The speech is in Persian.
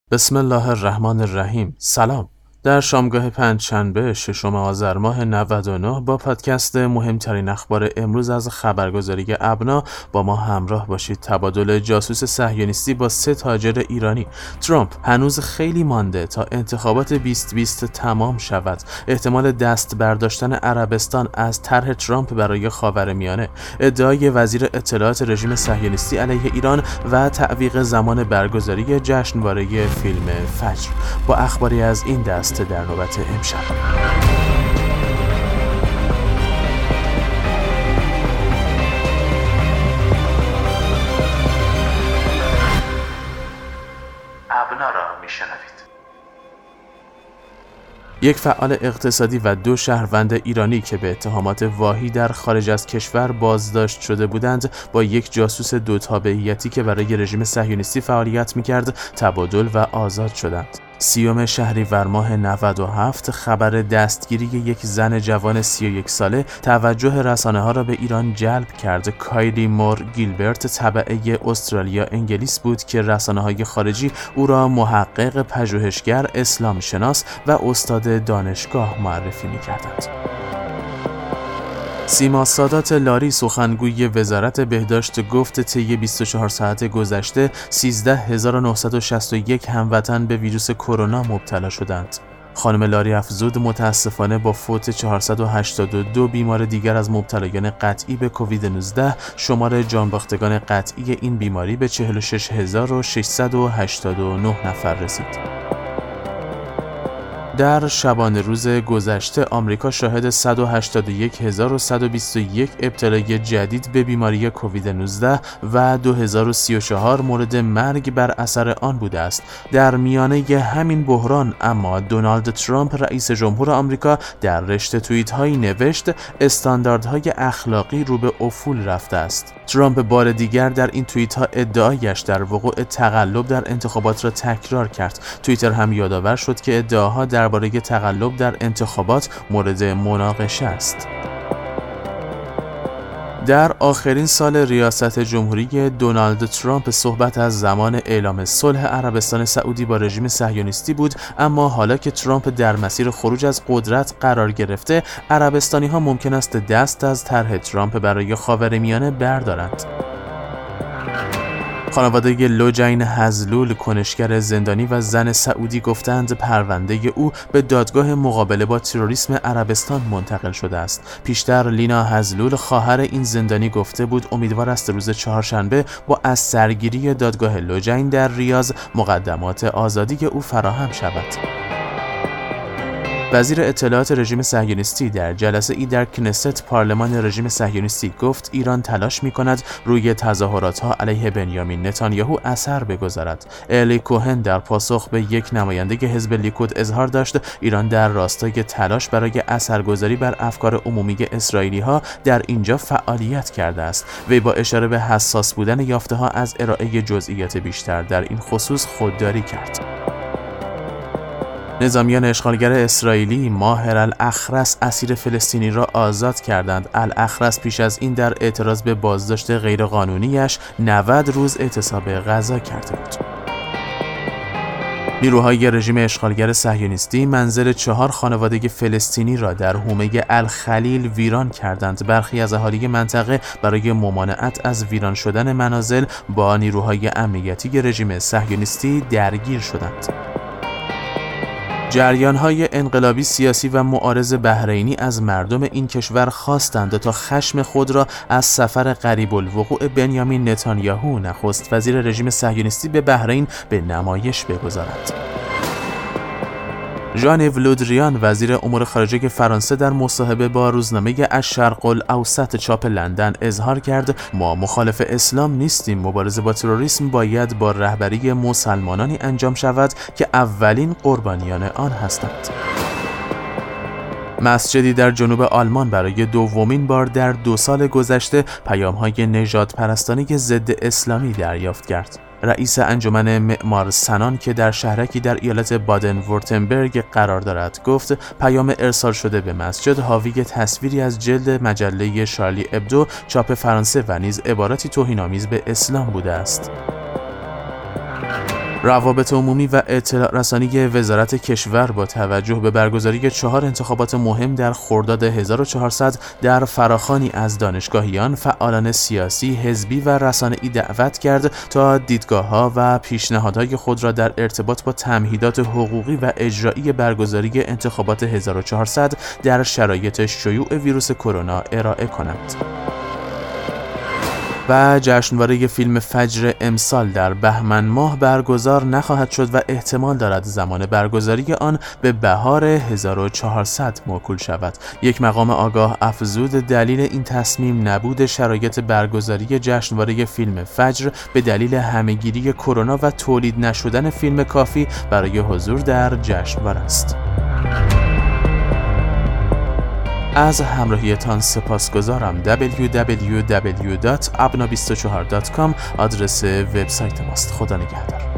بسم الله الرحمن الرحیم. سلام. در شامگاه پنجشنبه 6 آذر ماه 99 با پادکست مهمترین اخبار امروز از خبرگزاری ابنا با ما همراه باشید. تبادل جاسوس صهیونیستی با 3 تاجر ایرانی. ترامپ: هنوز خیلی مانده تا انتخابات 2020 تمام شود. احتمال دست برداشتن عربستان از طرح ترامپ برای خاورمیانه. ادعای وزیر اطلاعات رژیم صهیونیستی علیه ایران و تعویق زمان برگزاری جشنواره فیلم فجر. با اخباری از این دست در نوبت امشب. ابنا را میشنوید. یک فعال اقتصادی و 2 شهروند ایرانی که به اتهامات واهی در خارج از کشور بازداشت شده بودند با یک جاسوس 2 تابعیتی که برای رژیم صهیونیستی فعالیت می‌کرد تبادل و آزاد شدند. 30 شهریور ماه 97 خبر دستگیری یک زن جوان 31 ساله توجه رسانه‌ها را به ایران جلب کرد. کایلی مور گیلبرت تبعه استرالیا انگلیس بود که رسانه‌های خارجی او را محقق، پژوهشگر، اسلام شناس و استاد دانشگاه معرفی می‌کردند. سیما سادات لاری سخنگوی وزارت بهداشت گفت طی 24 ساعت گذشته 13961 هموطن به ویروس کرونا مبتلا شدند. خانم لاری افزود متاسفانه با فوت 482 بیمار دیگر از مبتلایان قطعی به کووید 19 شمار جانباختگان قطعی این بیماری به 46689 نفر رسید. در شبانه روز گذشته آمریکا شاهد 181121 ابتلای جدید به بیماری کووید 19 و 2034 مورد مرگ بر اثر آن بوده است. در میانه همین بحران اما دونالد ترامپ رئیس جمهور آمریکا در رشته توییت‌هایی نوشت استانداردهای اخلاقی رو به افول رفته است. ترامپ بار دیگر در این توییت‌ها ادعایش در وقوع تقلب در انتخابات را تکرار کرد. توییتر هم یادآور شد که ادعاها درباره تقلب در انتخابات مورد مناقشه است. در آخرین سال ریاست جمهوری دونالد ترامپ صحبت از زمان اعلام صلح عربستان سعودی با رژیم صهیونیستی بود، اما حالا که ترامپ در مسیر خروج از قدرت قرار گرفته، عربستانی‌ها ممکن است دست از طرح ترامپ برای خاورمیانه بردارند. خانواده لوجین هزلول کنشگر زندانی و زن سعودی گفتند پرونده او به دادگاه مقابله با تروریسم عربستان منتقل شده است. پیشتر لینا هزلول خواهر این زندانی گفته بود امیدوار است روز چهارشنبه با از سرگیری دادگاه لوجین در ریاض مقدمات آزادی او فراهم شود. وزیر اطلاعات رژیم صهیونیستی در جلسه ای در کنست پارلمان رژیم صهیونیستی گفت ایران تلاش می‌کند روی تظاهرات‌ها علیه بنیامین نتانیاهو اثر بگذارد. الی کوهن در پاسخ به یک نماینده حزب لیکود اظهار داشت ایران در راستای تلاش برای اثرگذاری بر افکار عمومی اسرائیلی‌ها در اینجا فعالیت کرده است. وی با اشاره به حساس بودن یافته‌ها از ارائه جزئیات بیشتر در این خصوص خودداری کرد. نظامیان اشغالگر اسرائیلی ماهر الاخرس اسیر فلسطینی را آزاد کردند. الاخرس پیش از این در اعتراض به بازداشت غیرقانونیش 90 روز اعتصاب غذا کرده بود. نیروهای رژیم اشغالگر صهیونیستی منزل 4 خانواده فلسطینی را در حومه الخلیل ویران کردند. برخی از اهالی منطقه برای ممانعت از ویران شدن منازل با نیروهای امنیتی رژیم صهیونیستی درگیر شدند. جریان‌های انقلابی سیاسی و معارض بحرینی از مردم این کشور خواستند تا خشم خود را از سفر قریب الوقوع بنیامین نتانیاهو نخست وزیر رژیم صهیونیستی به بحرین به نمایش بگذارند. ژان-یو لودریان وزیر امور خارجه فرانسه در مصاحبه با روزنامه الشرق الاوسط چاپ لندن اظهار کرد ما مخالف اسلام نیستیم، مبارزه با تروریسم باید با رهبری مسلمانانی انجام شود که اولین قربانیان آن هستند. مسجدی در جنوب آلمان برای دومین بار در 2 سال گذشته پیام‌های نژاد پرستانی ضد اسلامی دریافت کرد. رئیس انجمن معمار سنان که در شهرکی در ایالت بادن ورتنبرگ قرار دارد گفت پیام ارسال شده به مسجد حاوی تصویری از جلد مجله شارلی ابدو چاپ فرانسه و نیز عباراتی توهین‌آمیز به اسلام بوده است. روابط عمومی و اطلاع رسانی وزارت کشور با توجه به برگزاری 4 انتخابات مهم در خرداد 1400 در فراخوانی از دانشگاهیان، فعالان سیاسی، حزبی و رسانه‌ای دعوت کرد تا دیدگاه‌ها و پیشنهادهای خود را در ارتباط با تمهیدات حقوقی و اجرایی برگزاری انتخابات 1400 در شرایط شیوع ویروس کرونا ارائه کنند. و جشنواره فیلم فجر امسال در بهمن ماه برگزار نخواهد شد و احتمال دارد زمان برگزاری آن به بهار 1400 موکول شود. یک مقام آگاه افزود دلیل این تصمیم نبود شرایط برگزاری جشنواره فیلم فجر به دلیل همهگیری کرونا و تولید نشدن فیلم کافی برای حضور در جشنواره است. از همراهیتان سپاسگزارم. www.abna24.com آدرس وبسایت ماست. خدا نگهدار.